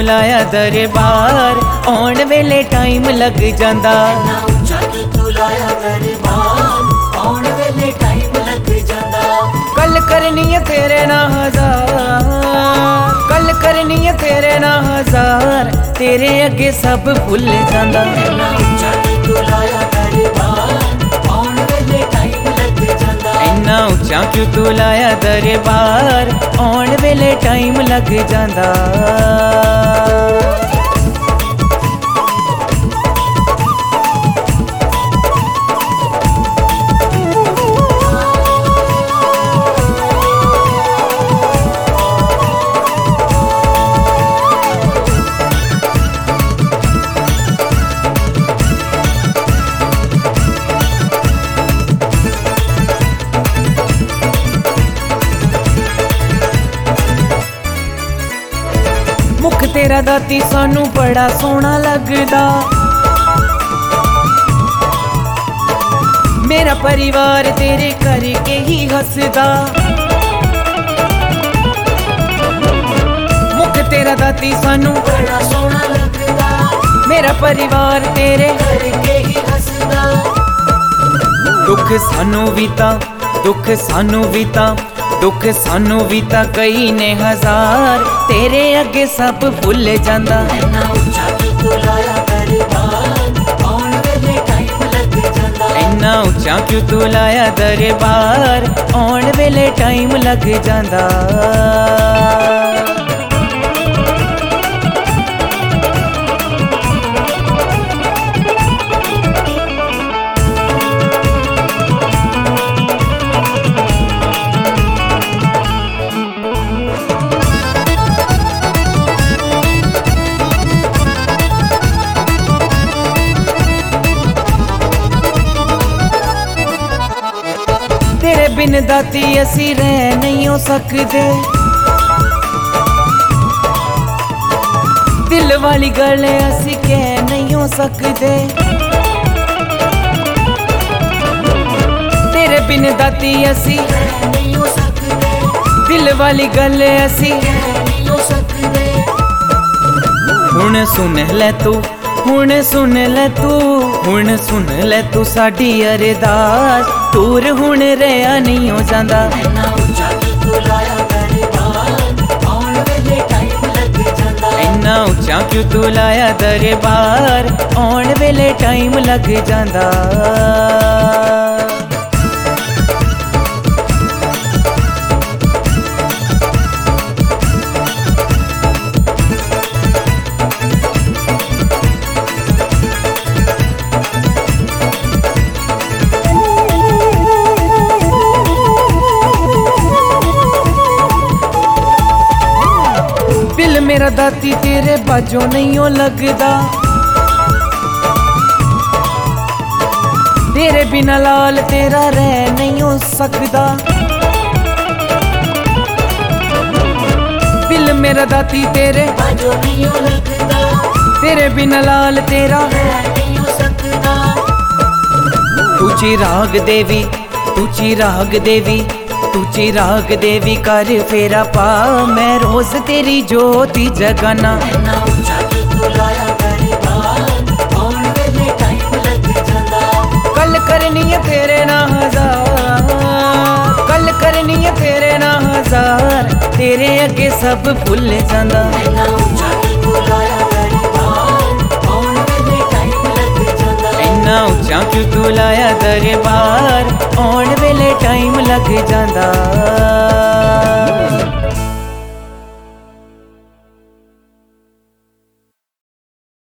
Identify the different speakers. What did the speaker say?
Speaker 1: लाया दरबार आउण वेले टाइम लग जांदा। कल करनी है तेरे ना हजार, कल करनी है तेरे ना हजार, तेरे अगे सब भुल जांदा। इन्ना उच्चा क्यों तू लाया दरबार आउण वेले टाइम लग जांदा। मुख तेरा दाती सानू बड़ा सोहना लगदा, मेरा परिवार तेरे करके ही हसदा। मुख तेरा दाती सानू बड़ा सोहना लगदा, मेरा परिवार तेरे करके ही हसदा। दुख सानू बीता, दुख सानू बीता, दुख सानू बीता कई ने हजार, तेरे अगे सब भुल जांदा। इन्ना उच्चा क्यों तू लाया दरबार आउण वेले टाइम लग जांदा। तेरे बिन दाती असी रह नहीं हो सकते, दिल वाली गल असी कह नहीं हो सकते। तेरे बिन दाती असी नहीं हो सकते, दिल वाली गल असी नहीं हो सकते। हुण सुन ले तू, हुण सुन ले तू, हुण सुन ले तू साडी अरदास, दूर हुण रहा नहीं हो जांदा। इन्ना उच्चा क्यों तू लाया दरबार आउण वेले टाइम लग जांदा। दिल मेरा दाती तेरे बाजों नहीं हो लगदा, तेरे बिना लाल तेरा रह नहीं हो सकदा। दिल मेरा दाती तेरे बाजों नहीं हो लगदा, तेरे बिना लाल तेरा रह नहीं हो सकदा। तू चिराग देवी, तू चिराग देवी, तू चिराग देवी कर फेरा पा, मैं रोज तेरी ज्योति जगाना। कल करनी है तेरे ना हजार, कल करनी है तेरे ना हजार, तेरे अगे सब भुल जांदा। इन्ना उच्चा क्यों तू लाया दरबार आउण वेले टाइम लग जांदा।